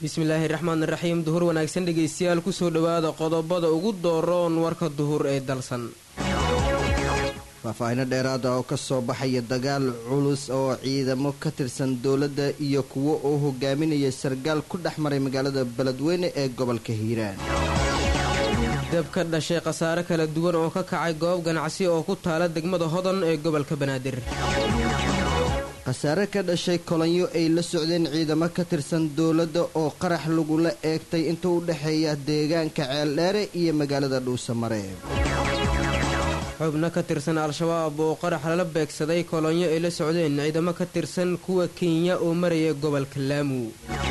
bismillaahi raxmaani raxiim duhur wanaagsan dhegaystayaal kusoo dhowaada qodobada ugu dooroon warka duhur ee dalsan. faahfaahino dheeraada oo ka soo baxaya dagaal culus oo ciidamo ka tirsan dowladda iyo kuwo uu hogaaminaya sargaal ku dhex maray magaalada beledweyne ee gobolka hiiraan. dab ka dhashay khasaare kala duwan oo ka kacay goob ganacsi oo ku taala degmada hodan ee gobolka banaadir. khasaare ka dhashay kolonyo ay la socdeen ciidamo ka tirsan dowladda oo qarax lagula eegtay inta u dhexeeya deegaanka ceeldheere iyo magaalada dhuusamare. xubno ka tirsan al-shabaab oo qarax lala beegsaday kolonyo ay la socdeen ciidamo ka tirsan kuwa kenya oo maraya gobolka laamu.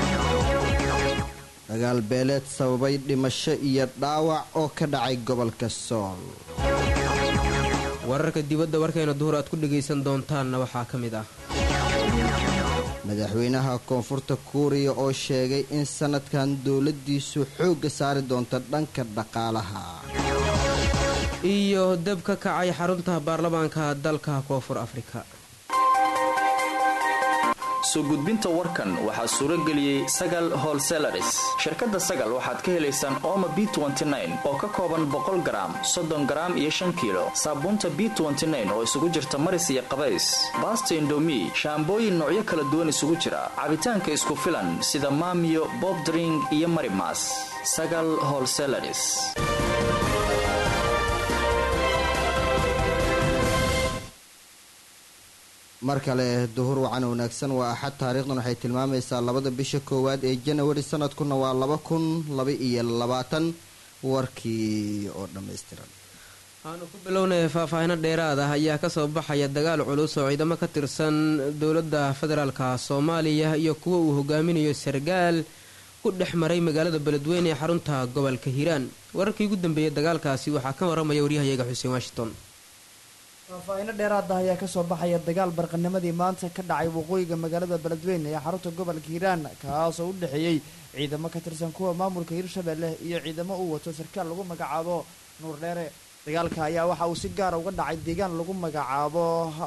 dagaal beeleed sababay dhimasho iyo dhaawac oo ka dhacay gobolka sool. wararka dibadda warkayna duhur aad ku dhegaysan doontaanna waxaa ka mid ah madaxweynaha koonfurta kuuriya oo sheegay in sanadkan dowladdiisu xoogga saari doonto dhanka dhaqaalaha. iyo dab ka kacay xarunta baarlamaanka dalka koonfur afrika. soo gudbinta warkan waxaa suuro geliyey sagal holselaris. shirkadda sagal waxaad ka helaysaan ooma b oo ka kooban 100 garaam 30 garaam iyo 5 kiilo saabuunta b oo isugu jirta maris iyo qabays baasta indomi shaambooyin noocyo kala duwan isugu jira cabitaanka isku filan sida maamiyo bobdring iyo marimas. sagal holselaris. mar kale duhur wacan wanaagsan waa axad taariikhdan waxay tilmaamaysaa 2 bisha koowaad ee janawari sanadkuna waa 2022 warkii oo dhammaystiran. waxaanu ku bilownaya faahfaahino dheeraad ah ayaa kasoo baxaya dagaal culus oo ciidamo ka tirsan dowladda federaalka soomaaliya iyo kuwa uu hogaaminayo sargaal ku dhex maray magaalada beledweyne ee xarunta gobolka hiiraan. wararkii ugu dambeeyay dagaalkaasi waxaa ka waramaya waryahayaga xuseen washington. faahfaahino dheeraada ayaa kasoo baxaya dagaal barqanimadii maanta ka dhacay waqooyiga magaalada beledweyne ee xarunta gobolka hiiraan kaasoo u dhexeeyey ciidamo ka tirsan kuwa maamulka hiirshabelle iyo ciidamo uu wato sarkaal lagu magacaabo nuur dheere. dagaalka ayaa waxa uu si gaara uga dhacay deegaan lagu magacaabo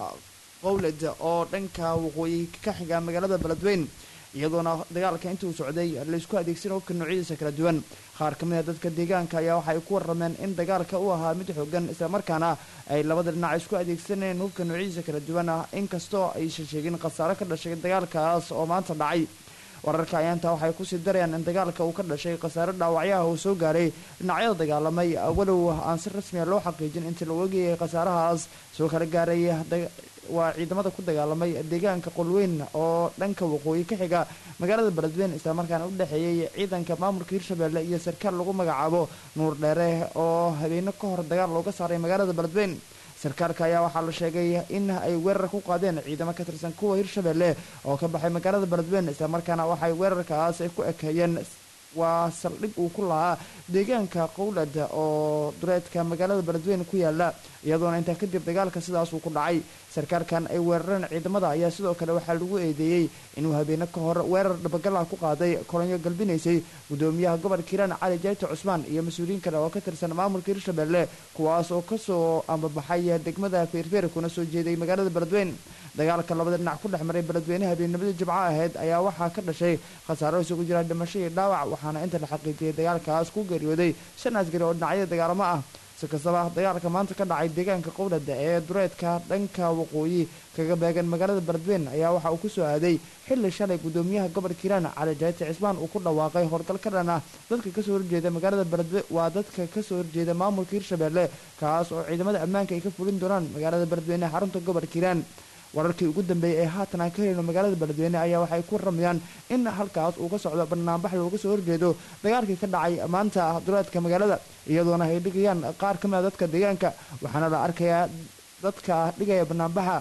qowled oo dhanka waqooyi ka xiga magaalada beledweyne iyadoona dagaalka intuu socday laysku adeegsan hubka noocyadiisa kala duwan. qaar ka mid a dadka deegaanka ayaa waxay ku warrameen in dagaalka uu ahaa mid xoogan islamarkaana ay labada dhinac isku adeegsaneen hubka noocyadiisa kala duwan inkastoo aysan sheegin khasaare ka dhashay dagaalkaas oo maanta dhacay. wararka ayaanta waxay kusii darayaan in dagaalka uu ka dhashay khasaare dhaawacyaha uu soo gaaray dhinacyada dagaalamay walow aan si rasmiya loo xaqiijin intii la ogeeyay khasaarahaas soo kala gaaray waa ciidamada ku dagaalamay deegaanka qolweyn oo dhanka waqooyi ka xiga magaalada beledweyne islamarkaana u dhexeeyey ciidanka maamulka hiirshabelle iyo sarkaal lagu magacaabo nuur dheere oo habeeno ka hor dagaal looga saaray magaalada beledweyne. sarkaalka ayaa waxaa la sheegay in ay weerar ku qaadeen ciidamo ka tirsan kuwa hiirshabelle oo ka baxay magaalada beledweyne islamarkaana waxay weerarkaas ay ku ekeeyeen waa saldhig uu ku lahaa deegaanka qowlad oo dureedka magaalada beledweyne ku yaala iyadoona intaa kadib dagaalka sidaas uu ku dhacay. sarkaalkan ay weerareen ciidamada ayaa sidoo kale waxaa lagu eedeeyey inuu habeeno ka hor weerar dhabagalah ku qaaday kolonyo galbinaysay gudoomiyaha gobolka hiiraan cali jayti cusmaan iyo mas-uuliyiin kale oo ka tirsan maamulka hiirshabelle kuwaas oo kasoo ambabaxay degmada feerfeer kuna soo jeeday magaalada beledweyne. dagaalka labada dhinac ku dhex maray beledweyne habeennimadii jimco ahayd ayaa waxaa ka dhashay khasaaro isugu jira dhimasho iyo dhaawac waxaana inta la xaqiijiyay dagaalkaas ku geeriyooday 5 askari oo dhinacyada dagaalamo ah. si kastaba dagaalka maanta ka dhacay deegaanka qowlada ee dureedka dhanka waqooyi kaga beegan magaalada beledweyne ayaa waxa uu kusoo aaday xilli shalay gudoomiyaha gobolka hiiraan cali jayti cismaan uu ku dhawaaqay howlgal ka dhan ah dadka kasoo horjeeda magaalada beledweyne waa dadka kasoo horjeeda maamulka hiirshabelle kaas oo ciidamada ammaanka ay ka fulin doonaan magaalada beledweyne ee xarunta gobolka hiiraan. wararkii ugu dambeeyay ee haatan aan ka helino magaalada beledweyne ayaa waxay ku waramayaan in halkaas uu ka socdo banaanbax looga soo horjeedo dagaalkii ka dhacay maanta duleedka magaalada iyadoona ay dhigayaan qaar ka mid a dadka deegaanka waxaana la arkayaa dadka dhigaya banaanbaxa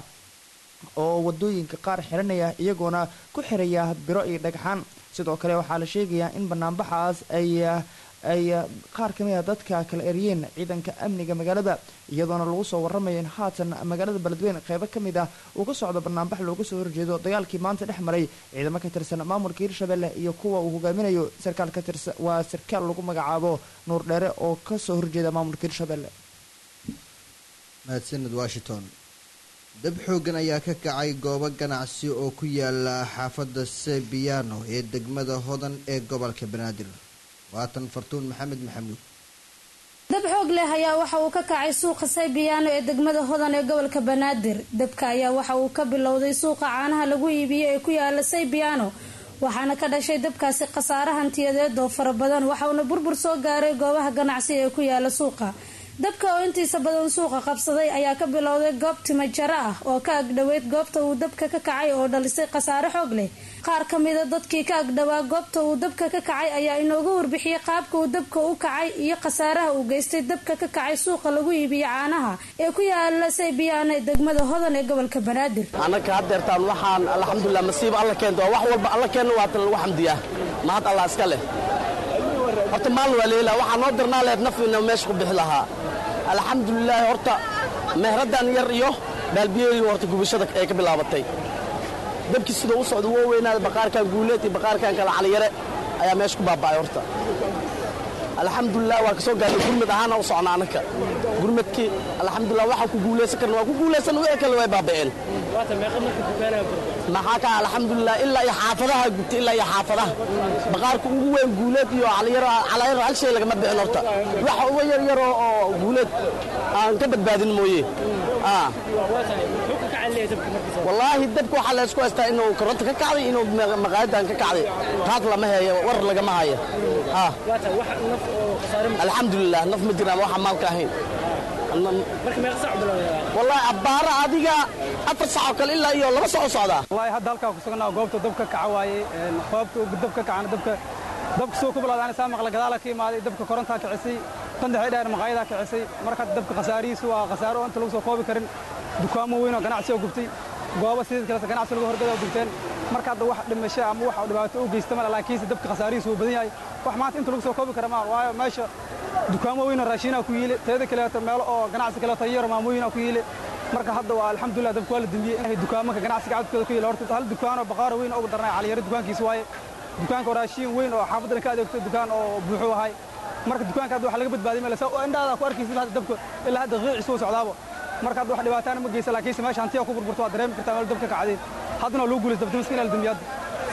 oo wadooyinka qaar xiranaya iyagoona ku xiraya biro iyo dhagxaan. sidoo kale waxaa la sheegayaa in banaanbaxaas ay qaar ka mid a dadka kala eryeen ciidanka amniga magaalada iyadoona lagu soo waramayo in haatan magaalada beledweyne qeybo ka mid ah uu ka socdo banaanbax looga soo horjeedo dagaalkii maanta dhex maray ciidamo ka tirsan maamulka hiirshabelle iyo kuwa uu hogaaminayo sarkaal ka tirsan waa sarkaal lagu magacaabo nuur dheere oo kasoo horjeeda maamulka hiirshabelle. mahadsanid washington. dab xoogan ayaa ka kacay goobo ganacsi oo ku yaala xaafadda sebiano ee degmada hodan ee gobolka banaadir waatan fartuun maxamed maxamuud dab xoog leh ayaa waxa uu ka kacay suuqa saybiyaano ee degmada hodan ee gobolka banaadir dabka ayaa waxa uu ka bilowday suuqa caanaha lagu iibiyo ee ku yaala saybiyaano waxaana ka dhashay dabkaasi khasaare hantiyadeed oo fara badan waxauna burbur soo gaaray goobaha ganacsi ee ku yaala suuqa dabka oo intiisa badan suuqa qabsaday ayaa ka bilowday goob timajaro ah oo ka agdhoweyd goobta uu dabka ka kacay oo dhalisay khasaare xoog leh qaar ka mida dadkii ka agdhowaa goobta uu dabka ka kacay ayaa inooga warbixiyey qaabka uu dabka u kacay iyo khasaaraha uu geystay dabka ka kacay suuqa lagu iibiyo caanaha ee ku yaala saybiyaano ee degmada hodan ee gobolka banaadir annaka haddeertaan waxaan alxamdulilah masiibo alla keento wax walba alla keenna waata lagu xamdiyaa mahad allah iska leh horta maalin waa leela waxaa noo darnaa leed nafina meesha ku bixi lahaa alxamdulilaahi horta mehraddan yar iyo baalbiyeeriga horta gubashada ee ka bilaabatay dabkii sidoo u socda woo weynaaday baqaarkan guuleed iyo baqaarkan kale caliyare ayaa meesha ku baaba'ay horta alxamdulilah waa ka soo gaarnay gurmad ahaana u socna annaka gurmadkii alxamdulilah waxaan ku guulaysan karna waa ku guulaysan wixii kale way baaba'een maxaa ka alxamdulilah ilaa iyo xaafadaha gubtay ilaa iyo xaafadaha baqaarka ugu weyn guuleed iyo caliyare hal shay lagama bixin horta waxa uga yar yar oo guuleed aan ka badbaadin mooye wallaahi dabka waxaa la isku haystaa inuu koronto ka kacday inuu maqaayadan ka kacday taas lama heeyo war lagama hayo alxamdulilah naf ma jiraan waxaa maalka ahayn wallaahi abbaara adiga 4 saac oo kale ilaa iyo 2 saac socdaa wallaahi hadda halkaa ku suganaa goobta dabka kaca waaye goobta dabka kacana dabka soo ku bilaadaan saa maqla gadaala ka imaaday dabka korontaa kicisay qandaxay dheer maqaayadaa kicisay marka dabka khasaarihiisu waa khasaaro inta lagu soo koobi karin dukaamo weyn oo ganacsi oo gubtay goobo sidoo kale ganacsi lagu horgado oo gubteen marka hadda wax dhimasho ama wax dhibaato u geystay ma laakiin dabka khasaarihiisu uu badan yahay wax maanta inta lagu soo koobi kara ma waayo meesha dukaamo weyn oo raashin ku yiile teeda kale meel oo ganacsi kale taayir maamooyin ku yiile marka hadda waa alxamdulilah dabka waa la damiyay in dukaamada ganacsiga cadkooda ku yiile horta hal dukaan oo baqaar weyn oo darnay caliyare dukaankiisa waaye dukaanka raashin weyn oo xaafadda ka adeegto dukaan oo buuxo ahay marka dukaanka hadda wax laga badbaadiyay meel soo indhaada ku arkaysid hadda dabka ilaa hadda qiiciisu socdaabo marka hadda wax dhibaataan ma geysan laakiin meesha hantiya ku burburto waa dareemi kartaa meel dabka ka kacday haddana loo guuleystay dabka miskiin la damiyay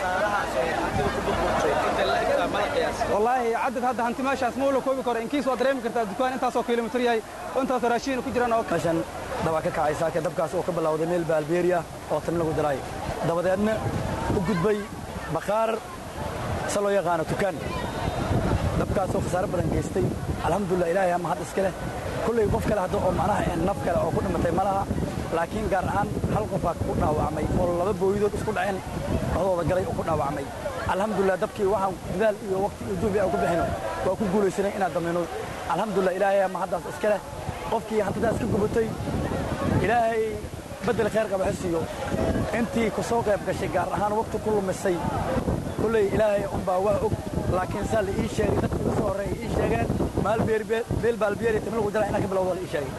wallaahi cadad hadda hanti meeshaas ma la koobi karo inkiis waa dareemi kartaa dukaan intaasoo kilomitir yahay oo intaas raashin ku jiraan oo meeshan daba ka kacay saaka dabkaas oo ka bilowday meel baalbeeriya oo tan lagu diray dabadeedna u gudbay baqaar saloo yaqaan dukaan dabkaas oo khasaare badan geystay alxamdulilah ilaahay ama had iska leh kullay qof kale hadda oo macnaha naf kale oo ku dhimatay malaha laakiin gaar ahaan hal qof ku dhaawacmay oo 2 booyidood isku dhaceen adooda galay oo ku dhaawacmay alxamdulilah dabkii waxaan dadaal iyo waqti iyo juhdi aan ku bixino waa ku guulaysanay inaad dameyno alxamdulilah ilaahay ama haddaas iska leh qofkii hantidaas ka gubatay ilaahay بدل خير قبل حسيو أنتي كسوق يبقى شيء قار هان وقت كله مسي كل إلهي أمبا وأك لكن سال إيشاري تدخل صور إيشاري مال بيل بالبير يتملك وجرا هناك بالأول إيشاري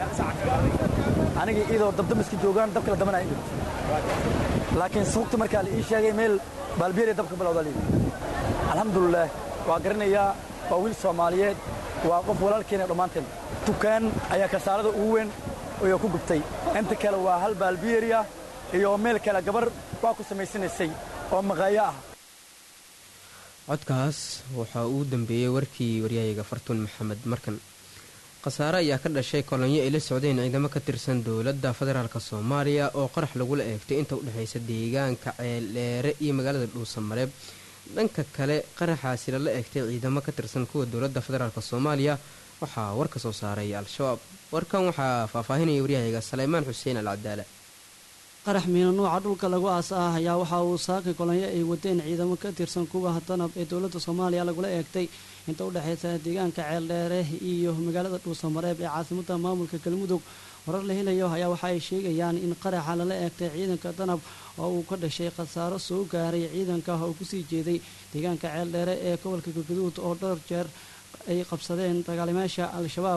أنا جي إذا ضد مسك جوجان دبك لدمنا إيد لكن سوق تمركال إيشاري ميل بالبير يتبك بالأول الحمد لله وأقرنا يا بويل سوماليات وقف ولا الكين رومانتين تكان أيا كسارة أوين oo ku gubtay inta kale waa hal baalbiiriya iyo meel kale gabar waa ku sameysanaysay oo maqaaya ah codkaas waxa uu dambeeyay warkii waryaayga Fartuun Maxamed markan qasaare ayaa ka dhashay kolonyo ay la socdeen ciidamo ka tirsan dowladda federaalka Soomaaliya oo qarax lagu la eegtay inta u dhaxaysa deegaanka Ceeleere iyo magaalada Dhuusamareeb dhanka kale qaraxaasi la eegtay ciidamo ka tirsan kuwa dowladda federaalka Soomaaliya waxaa war ka soo saaray al-shabaab warkan waxaa faahfaahinaya waryahayaga Saleymaan Xuseen Al-Cadaala qarax miino nooca dhulka lagu aasaah ayaa waxa uu saakay kolonyo ay wadeen ciidamo ka tirsan kuwa hadanab ee dowladda Soomaaliya lagula eegtay inta u dhaxaysa deegaanka Ceeldheere iyo magaalada Dhuusamareeb ee caasimadda maamulka Galmudug warar la helayo ayaa waxa ay sheegayaan in qaraxa la eegtay ciidanka danab oo uu ka dhashay khasaaro soo gaaray ciidanka oo ku sii jeeday deegaanka Ceeldheere ee gobolka Galgaduud oo dhowr jeer ay qabsadeen dagaalimayaasha al-shabaab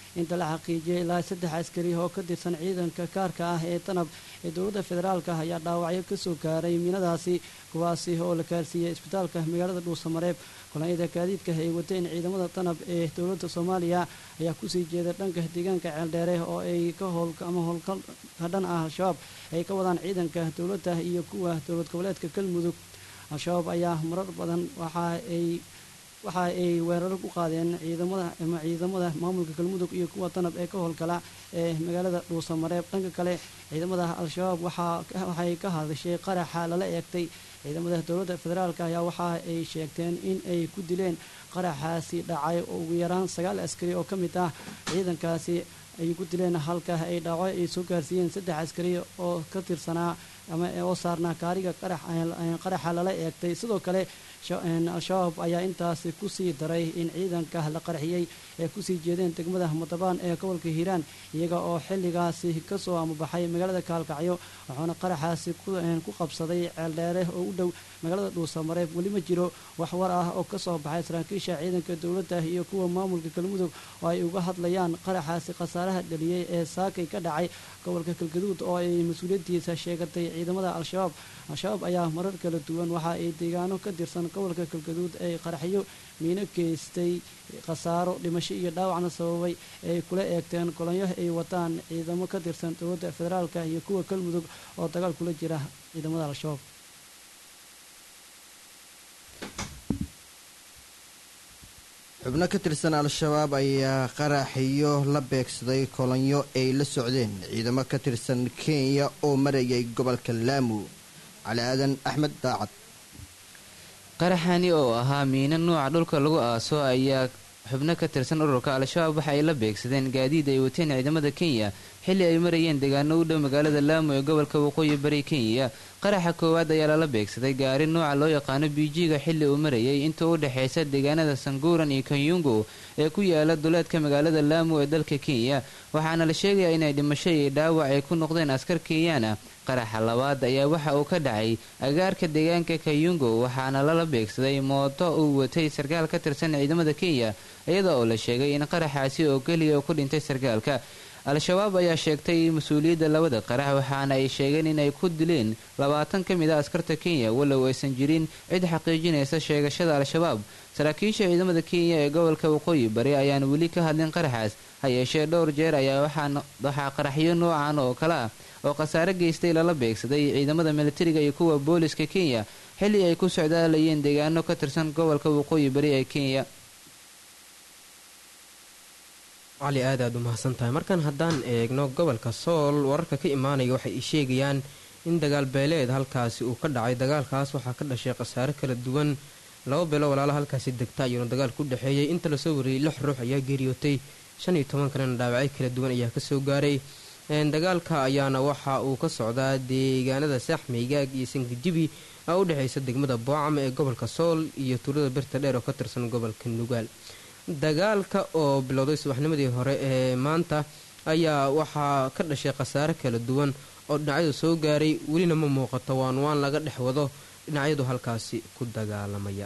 inta la xaqiijiyay ilaa 3 askari oo ka tirsan ciidanka kaarka ah ee tanab ee dowladda federaalka ayaa dhaawacyo kasoo gaaray miinadaasi kuwaasi oo la gaarsiiyey isbitaalka magaalada dhuusamareeb kolonyada gaadiidka ay wateen ciidamada tanab ee dowladda soomaaliya ayaa kusii jeeda dhanka deegaanka ceeldheere oo ay ka howlgal dhan ah al-shabaab ay ka wadaan ciidanka dowladda iyo kuwa dowlad goboleedka galmudug al-shabaab ayaa marar badan waxa ay weerar u qaadeen ciidamada maamulka galmudug iyo kuwa tanab ee ka howlgala ee magaalada dhuusamareeb dhanka kale ciidamada al-shabaab waxay ka hadashay qaraxa lala eegtay ciidamada dowladda federaalk ayaa waxa ay sheegteen in ay ku dileen qaraxaasi dhacay ugu yaraan 9 askari oo ka mid ah ciidankaasi ay ku dileen halka ay dhaawac ay soo gaarsiiyeen 3 askari oo ka tirsanaa ama oo saarnaa kaariga qaraxa lala eegtay sidoo kale al-shabaab ayaa intaasi kusii daray in ciidanka la qarxiyey ee kusii jeedeen degmada mutabaan ee gobolka hiiraan iyaga oo xilligaasi kasoo amabaxay magaalada kaalkacyo waxaana qaraxaasi ku qabsaday ceeldheere oo u dhow magaalada dhuusamareeb weli ma jiro wax war ah oo kasoo baxay saraakiisha ciidanka dowladda iyo kuwa maamulka galmudug oo ay uga hadlayaan qaraxaasi khasaaraha dhaliyey ee saakay ka dhacay gobolka galgaduud oo ay mas-uuliyadiisa sheegatay ciidamada al-shabaab ayaa marar kala duwan waxa ay deegaano ka tirsan gobolka galgaduud ay qaraxyo miino geystay khasaaro dhimasho iyo dhaawacna sababay ay kula eegteen kolonyo ay wataan ciidamo ka tirsan dowladda federaalk iyo kuwa galmudug oo dagaal kula jira ciidamada al-shabaab xubno ka tirsan al-shabaab ayaa qaraxiyo la beegsaday kolonyo ay la socdeen ciidamo ka tirsan kenya oo marayay gobolka laamu cali aadan axmed daacad qaraxani oo ahaa miino nuuca dhulka lagu aaso ayaa xubno ka tirsan ururka al-shabaab waxa ay la beegsadeen gaadiid ay wateen ciidamada kenya xilli ay marayeen deegaano u dhow magaalada laamu ee gobolka waqooyi bari kenya qaraxa koowaad ayaa lala beegsaday gaari nuuca loo yaqaano biijiga xilli uu marayay inta u dhexaysa deegaanada sanguuran iyo kanyungo ee ku yaala duleedka magaalada laamu ee dalka kenya waxaana la sheegayaa inay dhimasho iyo dhaawac ay ku noqdeen askar kenyaana qaraxa labaad ayaa waxa uu ka dhacay agaarka deegaanka kayungo waxaana lala beegsaday mooto uu watay sarkaal ka tirsan ciidamada kenya iyada oo la sheegay in qaraxaasi oo keliya uu ku dhintay sarkaalka al-shabaab ayaa sheegtay mas-uuliyadda labada qarax waxaana ay sheegeen inay ku dileen 20 ka mid a askarta kenya walow aysan jirin cid xaqiijinaysa sheegashada al-shabaab saraakiisha ciidamada kenya ee gobolka waqooyi bari ayaan weli ka hadlin qaraxaas ha yeeshee dhowr jeer ayaa waxaa qaraxyo noocan oo kale ah oo khasaare geystay lala beegsaday ciidamada militariga iyo kuwa booliska kenya xilli ay ku socdaalayeen deegaano ka tirsan gobolka waqooyi bari ee kenya cali aad u mahadsan tahay markan haddaan eegno gobolka sool wararka ka imaanaya waxay sheegayaan in dagaal beeleed halkaasi uu ka dhacay dagaalkaas waxaa ka dhashay khasaare kala duwan 2 bilo walaalo halkaasi degta ayuuna dagaal ku dhexeeyay inta lasoo wariyey 6 ruux ayaa geeriyootay 15 kalena dhaawacyo kala duwan ayaa kasoo gaaray dagaalka ayaana waxa uu ka socdaa deegaanada saaxmeygaag iyo sangajibi oo u dhexaysa degmada boocam ee gobolka sool iyo tuulada birta dheer oo ka tirsan gobolka nugaal dagaalka oo bilowday subaxnimadii hore ee maanta ayaa waxaa ka dhashay khasaare kala duwan oo dhinacyadu soo gaaray welina ma muuqato waan laga dhex wado dhinacyadu halkaasi ku dagaalamaya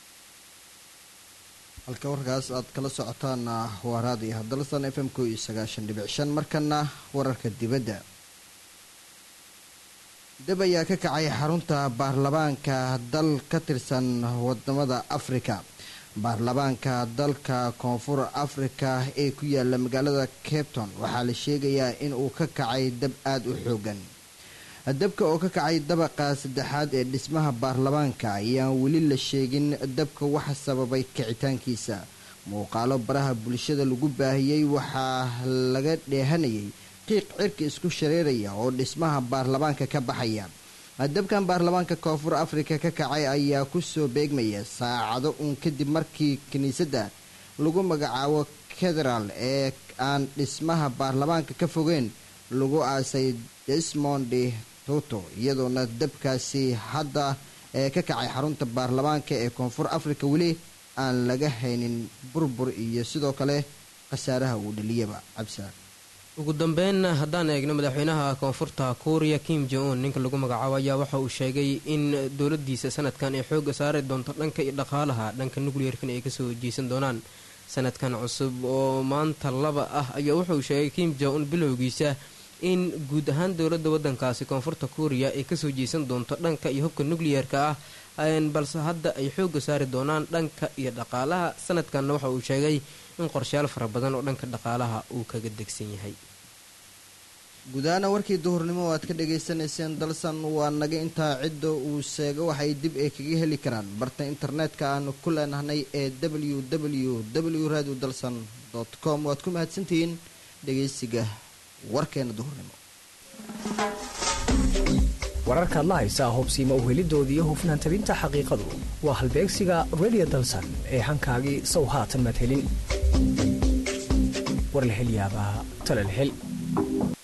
halka warkaas aad kala socotaana waa raadiyo hadalsan f m ko iyo 9.5 markana wararka dibadda dab ayaa ka kacay xarunta baarlamaanka dal ka tirsan wadamada afrika baarlamaanka dalka koonfur afrika ee ku yaala magaalada cape town waxaa la sheegayaa in uu ka kacay dab aada u xoogan dabka oo ka kacay dabaqa 3aad ee dhismaha baarlamaanka ayaan weli la sheegin dabka waxa sababay kicitaankiisa muuqaalo baraha bulshada lagu baahiyey waxaa laga dheehanayay qiiq cirka isku shareeraya oo dhismaha baarlamaanka ka baxaya dabkan baarlamaanka koonfur afrika ka kacay ayaa kusoo beegmaya saacado uun kadib markii kiniisadda lagu magacaabo cathedral ee aan dhismaha baarlamaanka ka fogeen lagu aasay Desmond Tutu iyadoona dabkaasi hadda ee ka kacay xarunta baarlamaanka ee koonfur afrika weli aan laga haynin burbur iyo sidoo kale khasaaraha uu dhaliyaba cabsa ugu dambeyn haddaan eegno madaxweynaha koonfurta kuuriya Kim Jong-un ninka lagu magacaabo ayaa waxa uu sheegay in dowladiisa sanadkan ay xooga saari doonto dhanka dhaqaalaha dhanka nuclearkan ay kasoo jeesan doonaan sanadkan cusub oo maanta laba ah ayaa wuxuu sheegay Kim Jong Un bilowgiisa in guud ahaan dowladda waddankaasi koonfurta Kuuriya ay kasoo jeesan doonto dhanka iyo hubka nukliyeerka ah balse hadda ay xooga saari doonaan dhanka iyo dhaqaalaha. sanadkanna waxa uu sheegay in qorshayaal fara badan oo dhanka dhaqaalaha uu kaga degsan yahay. gudaana warkii duhurnimo aad ka dhageysanayseen dalsan waa naga intaa cidda uu sheego waxay dib ay kaga heli karaan barta internetka aanu ku leenahnay ee www.radiodalsan.com. waad ku mahadsantihiin dhegeysiga warkeena duhurnimo. wararkaad la haysaa hubsiima uhelidoodii hufnaan tabinta xaqiiqadu waa halbeegsiga Radio Dalsan ee hankaagii sow haatan madhelin warlahelyaabaha talalhel